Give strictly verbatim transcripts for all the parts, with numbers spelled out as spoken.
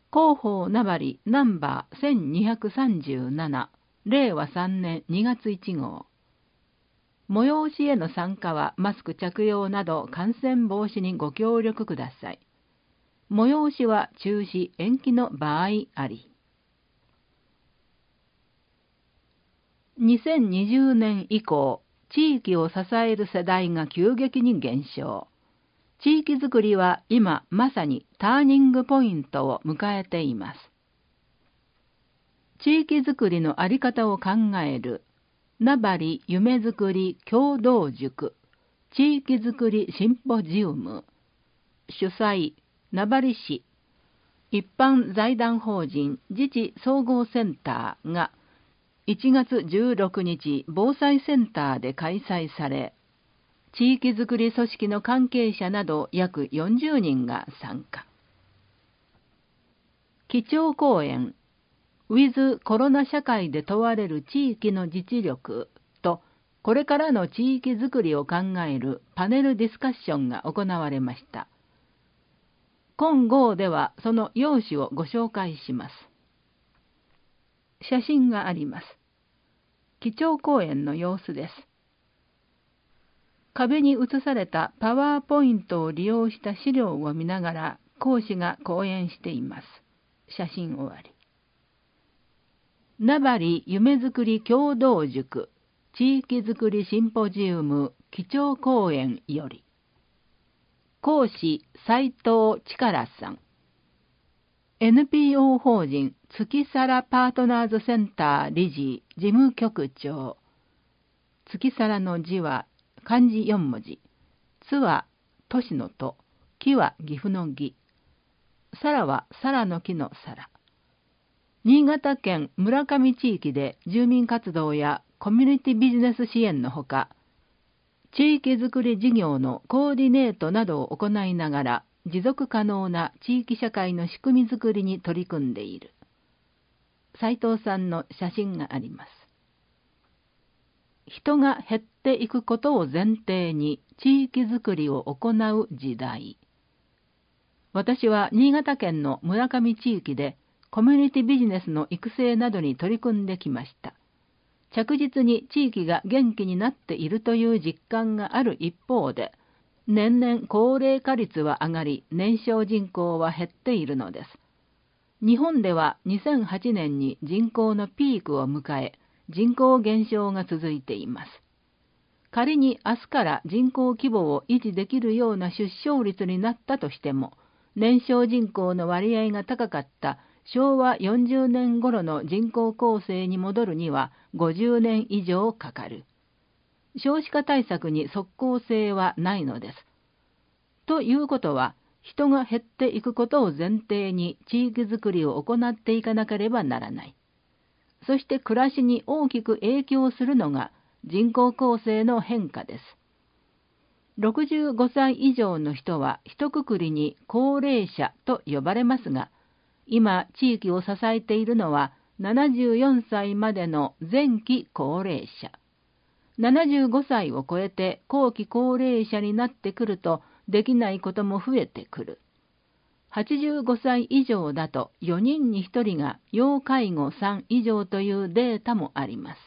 広報名張ナンバーせんにひゃくさんじゅうなな、れいわさんねんにがついちごう。催しへの参加はマスク着用など感染防止にご協力ください。催しは中止延期の場合あり。にせんにじゅうねん以降、地域を支える世代が急激に減少。地域づくりは今まさにターニングポイントを迎えています。地域づくりのあり方を考える名張夢づくり共同塾地域づくりシンポジウム、主催名張市一般財団法人自治総合センターがいちがつじゅうろくにち防災センターで開催され、地域づくり組織の関係者など約よんじゅうにんが参加。基調講演、ウィズ コロナ社会で問われる地域の実力と、これからの地域づくりを考えるパネルディスカッションが行われました。今号ではその要旨をご紹介します。写真があります。基調講演の様子です。壁に写されたパワーポイントを利用した資料を見ながら講師が講演しています。写真終わり。名張夢づくり共同塾地域づくりシンポジウム基調講演より。講師斉藤力さん。エヌピーオー 法人月皿パートナーズセンター理事事務局長。月皿の字は漢字よんもじ。つは都市の都、木は岐阜の岐。皿は皿の木の皿。新潟県村上地域で住民活動やコミュニティビジネス支援のほか、地域づくり事業のコーディネートなどを行いながら、持続可能な地域社会の仕組みづくりに取り組んでいる。斉藤さんの写真があります。人が減っていくことを前提に地域づくりを行う時代。私は新潟県の村上地域でコミュニティビジネスの育成などに取り組んできました。着実に地域が元気になっているという実感がある一方で、年々高齢化率は上がり、年少人口は減っているのです。日本ではにせんはちねんに人口のピークを迎え、人口減少が続いています。仮に明日から人口規模を維持できるような出生率になったとしても、年少人口の割合が高かったしょうわよんじゅうねん頃の人口構成に戻るにはごじゅうねん以上かかる。少子化対策に即効性はないのです。ということは、人が減っていくことを前提に地域づくりを行っていかなければならない。そして暮らしに大きく影響するのが人口構成の変化です。ろくじゅうごさい以上の人は一括りに高齢者と呼ばれますが、今地域を支えているのはななじゅうよんさいまでの前期高齢者。ななじゅうごさいを超えて後期高齢者になってくるとできないことも増えてくる。はちじゅうごさい以上だとよにんにひとりが要介護さん以上というデータもあります。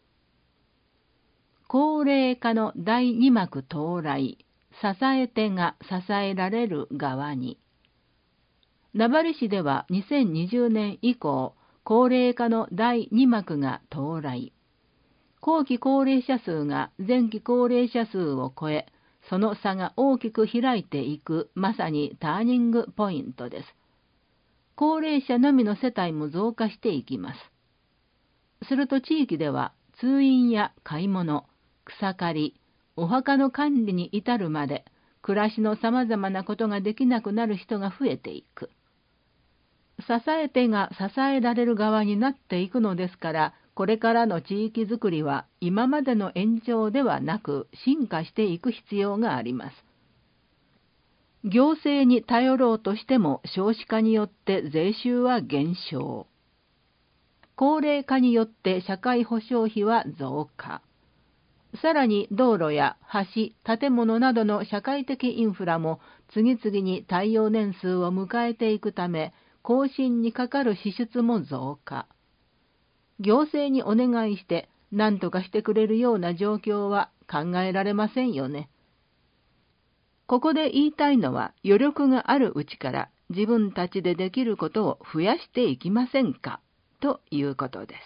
高齢化のだいに幕到来、支え手が支えられる側に。名張市ではにせんにじゅうねん以降、高齢化のだいに幕が到来。後期高齢者数が前期高齢者数を超え、その差が大きく開いていく、まさにターニングポイントです。高齢者のみの世帯も増加していきます。すると地域では通院や買い物、草刈り、お墓の管理に至るまで、暮らしのさまざまなことができなくなる人が増えていく。支え手が支えられる側になっていくのですから、これからの地域づくりは今までの延長ではなく進化していく必要があります。行政に頼ろうとしても少子化によって税収は減少。高齢化によって社会保障費は増加。さらに道路や橋、建物などの社会的インフラも次々に耐用年数を迎えていくため、 更新にかかる支出も増加。行政にお願いして何とかしてくれるような状況は考えられませんよね。ここで言いたいのは、余力があるうちから自分たちでできることを増やしていきませんかということです。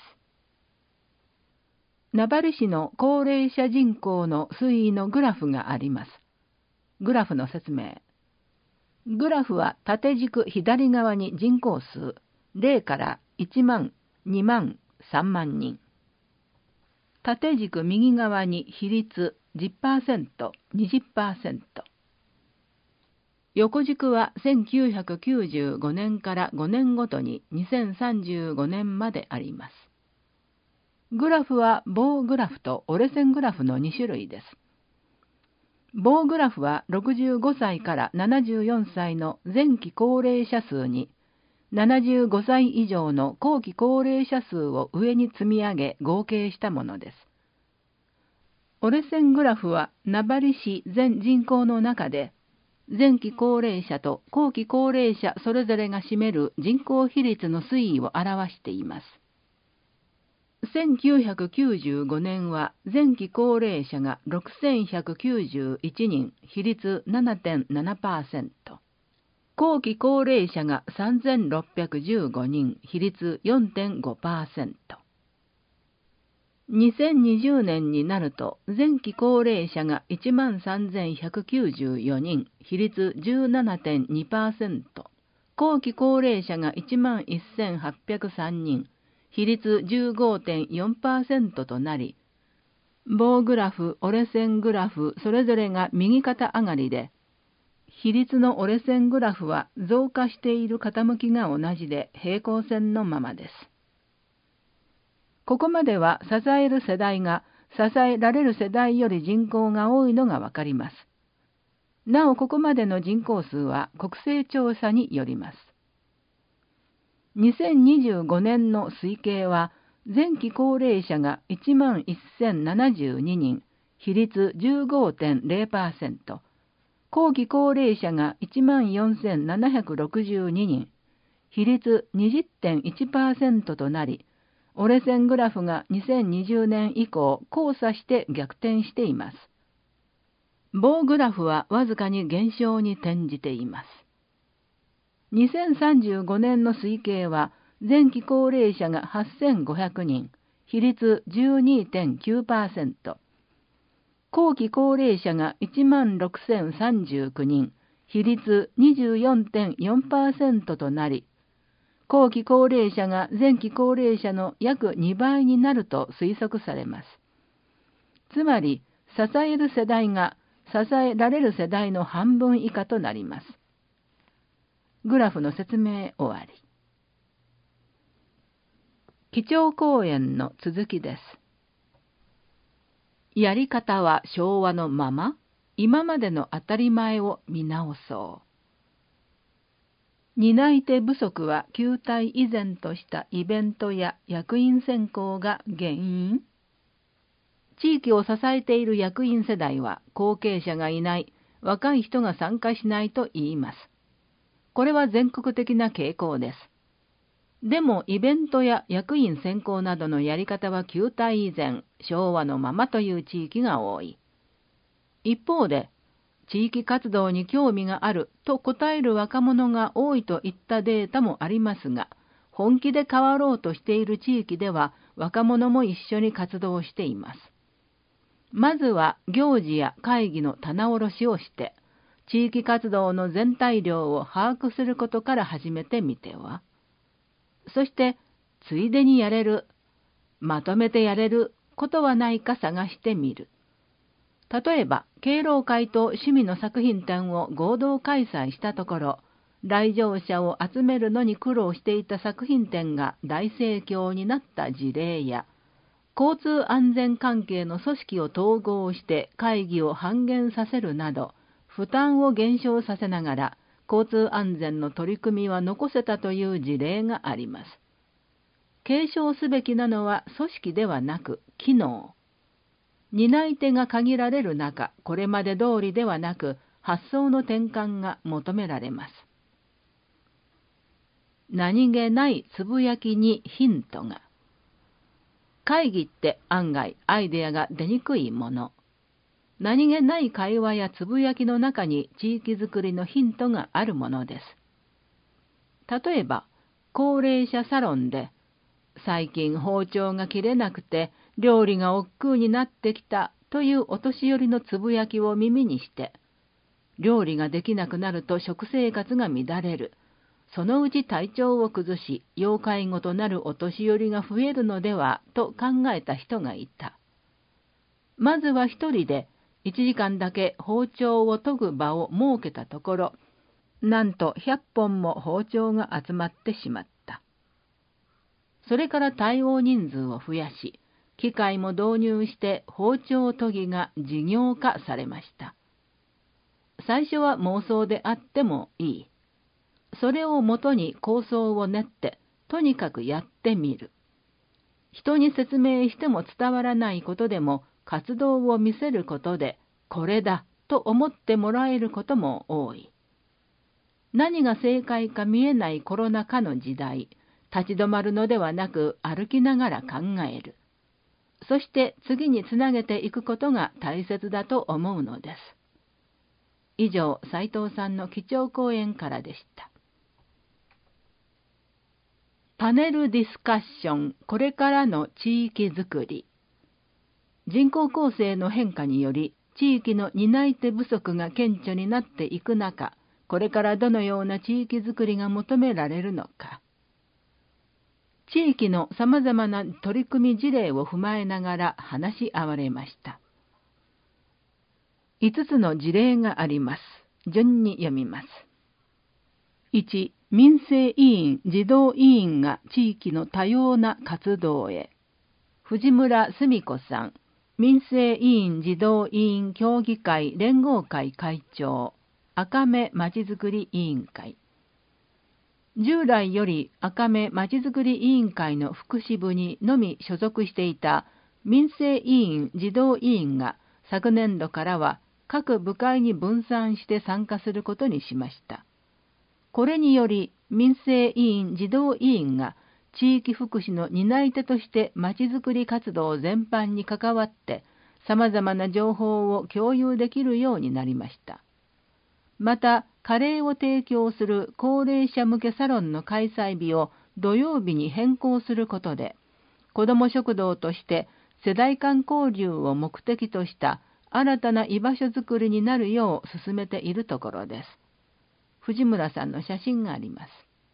名張市の高齢者人口の推移のグラフがあります。グラフの説明。グラフは縦軸左側に人口数、ゼロからいちまん、にまん、さんまんにん。縦軸右側に比率 じゅっパーセント、にじゅっパーセント。横軸はせんきゅうひゃくきゅうじゅうごねんからごねんごとににせんさんじゅうごねんまであります。グラフは棒グラフと折れ線グラフのに種類です。棒グラフはろくじゅうごさいからななじゅうよんさいの前期高齢者数にななじゅうごさい以上の後期高齢者数を上に積み上げ合計したものです。折れ線グラフは名張市全人口の中で前期高齢者と後期高齢者それぞれが占める人口比率の推移を表しています。せんきゅうひゃくきゅうじゅうごねんは前期高齢者がろくせんひゃくきゅうじゅういちにん、比率 ななてんななパーセント。後期高齢者がさんぜんろっぴゃくじゅうごにん、比率 よんてんごパーセント。にせんにじゅうねんになると前期高齢者がいちまんさんぜんひゃくきゅうじゅうよにん、比率 じゅうななてんにパーセント。後期高齢者がいちまんせんはっぴゃくさんにん、比率 じゅうごてんよんパーセント となり、棒グラフ、折れ線グラフ、それぞれが右肩上がりで、比率の折れ線グラフは増加している傾きが同じで平行線のままです。ここまでは支える世代が支えられる世代より人口が多いのがわかります。なおここまでの人口数は国勢調査によります。にせんにじゅうごねんの推計は前期高齢者がいちまんせんななじゅうににん、比率 じゅうごてんゼロパーセント。後期高齢者がいちまんよんせんななひゃくろくじゅうににん、比率 にじゅってんいちパーセント となり、折れ線グラフがにせんにじゅうねん以降交差して逆転しています。棒グラフはわずかに減少に転じています。にせんさんじゅうごねんの推計は前期高齢者がはっせんごひゃくにん、比率 じゅうにてんきゅうパーセント。後期高齢者がいちまんろくせんさんじゅうきゅうにん、比率 にじゅうよんてんよんパーセント となり、後期高齢者が前期高齢者の約にばいになると推測されます。つまり、支える世代が支えられる世代の半分以下となります。グラフの説明終わり。基調講演の続きです。やり方は昭和のまま、今までの当たり前を見直そう。担い手不足は旧態依然としたイベントや役員選考が原因。地域を支えている役員世代は後継者がいない、若い人が参加しないと言います。これは全国的な傾向です。でもイベントや役員選考などのやり方は旧態依然、昭和のままという地域が多い。一方で、地域活動に興味があると答える若者が多いといったデータもありますが、本気で変わろうとしている地域では若者も一緒に活動しています。まずは行事や会議の棚卸しをして、地域活動の全体量を把握することから始めてみては。そして、ついでにやれる、まとめてやれることはないか探してみる。例えば、敬老会と趣味の作品展を合同開催したところ、来場者を集めるのに苦労していた作品展が大盛況になった事例や、交通安全関係の組織を統合して会議を半減させるなど、負担を減少させながら、交通安全の取り組みは残せたという事例があります。継承すべきなのは組織ではなく機能。担い手が限られる中、これまで通りではなく、発想の転換が求められます。 何気ないつぶやきにヒントが。会議って案外アイデアが出にくいもの。何気ない会話やつぶやきの中に地域づくりのヒントがあるものです。例えば、高齢者サロンで、最近包丁が切れなくて料理が億劫になってきたというお年寄りのつぶやきを耳にして、料理ができなくなると食生活が乱れる。そのうち体調を崩し、要介護となるお年寄りが増えるのではと考えた人がいた。まずは一人でいちじかんだけ包丁を研ぐ場を設けたところ、なんとひゃっぽんも包丁が集まってしまった。それから対応人数を増やし、機械も導入して包丁研ぎが事業化されました。最初は妄想であってもいい。それをもとに構想を練って、とにかくやってみる。人に説明しても伝わらないことでも、活動を見せることで、これだと思ってもらえることも多い。何が正解か見えないコロナ禍の時代、立ち止まるのではなく歩きながら考える。そして次につなげていくことが大切だと思うのです。以上、斉藤さんの基調講演からでした。パネルディスカッション、これからの地域づくり。人口構成の変化により、地域の担い手不足が顕著になっていく中、これからどのような地域づくりが求められるのか。地域のさまざまな取り組み事例を踏まえながら話し合われました。いつつの事例があります。順に読みます。いち、民生委員・児童委員が地域の多様な活動へ。藤村澄子さん、民生委員・児童委員協議会連合会会長、赤目まちづくり委員会。従来より赤目まちづくり委員会の福祉部にのみ所属していた民生委員・児童委員が昨年度からは各部会に分散して参加することにしました。これにより、民生委員・児童委員が地域福祉の担い手としてまちづくり活動全般に関わって、様々な情報を共有できるようになりました。また、カレーを提供する高齢者向けサロンの開催日を土曜日に変更することで、子ども食堂として世代間交流を目的とした新たな居場所づくりになるよう進めているところです。藤村さんの写真があります。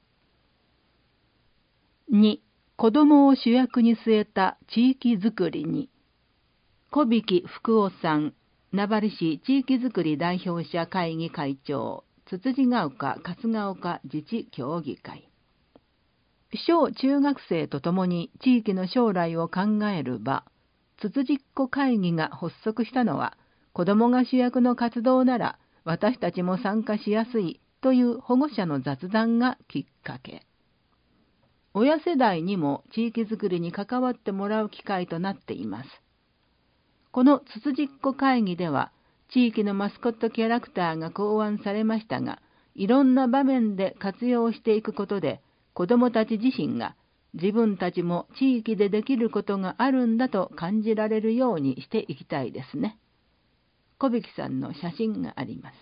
に、子どもを主役に据えた地域づくりに。小引福夫さん、名張市地域づくり代表者会議会長、つつじが丘春日丘自治協議会。小中学生とともに地域の将来を考える場、つつじっこ会議が発足したのは、子どもが主役の活動なら私たちも参加しやすいという保護者の雑談がきっかけ。親世代にも地域づくりに関わってもらう機会となっています。このつつじっこ会議では、地域のマスコットキャラクターが考案されましたが、いろんな場面で活用していくことで、子どもたち自身が自分たちも地域でできることがあるんだと感じられるようにしていきたいですね。小引さんの写真があります。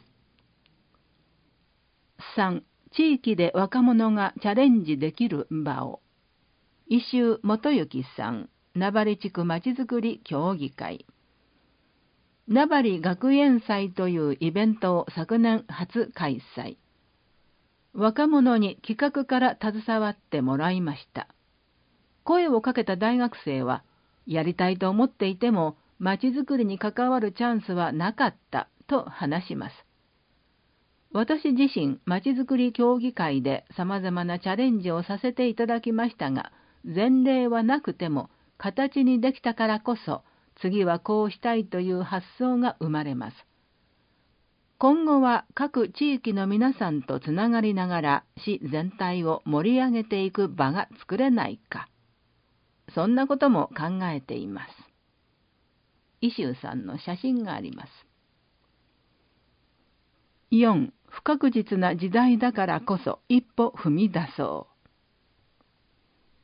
さん、地域で若者がチャレンジできる場を。石井元幸さん、名張地区まちづくり協議会。名張学園祭というイベントを昨年初開催。若者に企画から携わってもらいました。声をかけた大学生は、やりたいと思っていても、まちづくりに関わるチャンスはなかったと話します。私自身、まちづくり協議会で様々なチャレンジをさせていただきましたが、前例はなくても、形にできたからこそ、次はこうしたいという発想が生まれます。今後は各地域の皆さんとつながりながら、市全体を盛り上げていく場が作れないか。そんなことも考えています。石井さんの写真があります。よん、不確実な時代だからこそ一歩踏み出そう。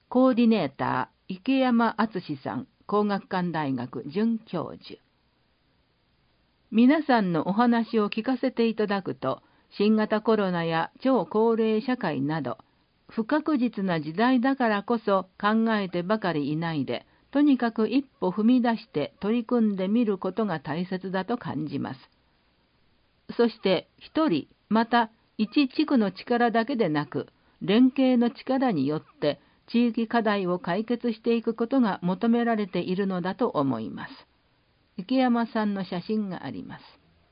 コーディネーター池山敦さん、工学館大学准教授。皆さんのお話を聞かせていただくと、新型コロナや超高齢社会など、不確実な時代だからこそ考えてばかりいないで、とにかく一歩踏み出して取り組んでみることが大切だと感じます。そして一人、また一地区の力だけでなく、連携の力によって地域課題を解決していくことが求められているのだと思います。池山さんの写真があります。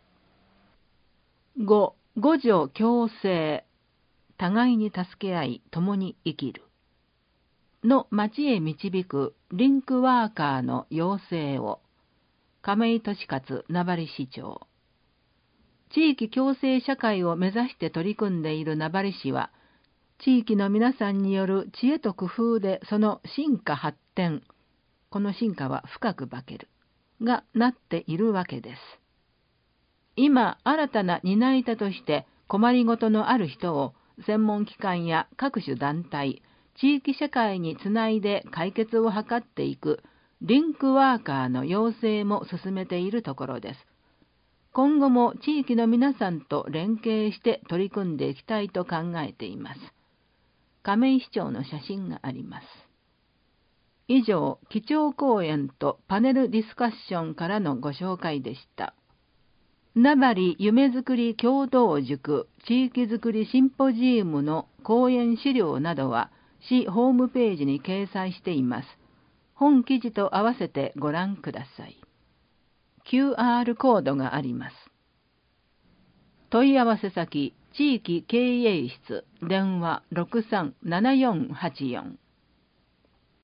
ご、五条共生、互いに助け合い共に生きるの町へ導くリンクワーカーの要請を、亀井俊勝名張市長。地域共生社会を目指して取り組んでいる名張市は、地域の皆さんによる知恵と工夫でその進化発展、この進化は深く化ける、がなっているわけです。今、新たな担い手として困りごとのある人を専門機関や各種団体、地域社会につないで解決を図っていくリンクワーカーの養成も進めているところです。今後も地域の皆さんと連携して取り組んでいきたいと考えています。亀井市長の写真があります。以上、基調講演とパネルディスカッションからのご紹介でした。名張夢づくり共同塾地域づくりシンポジウムの講演資料などは市ホームページに掲載しています。本記事と合わせてご覧ください。キューアール コードがあります。問い合わせ先、地域経営室、電話ろくさんななよんはちよん。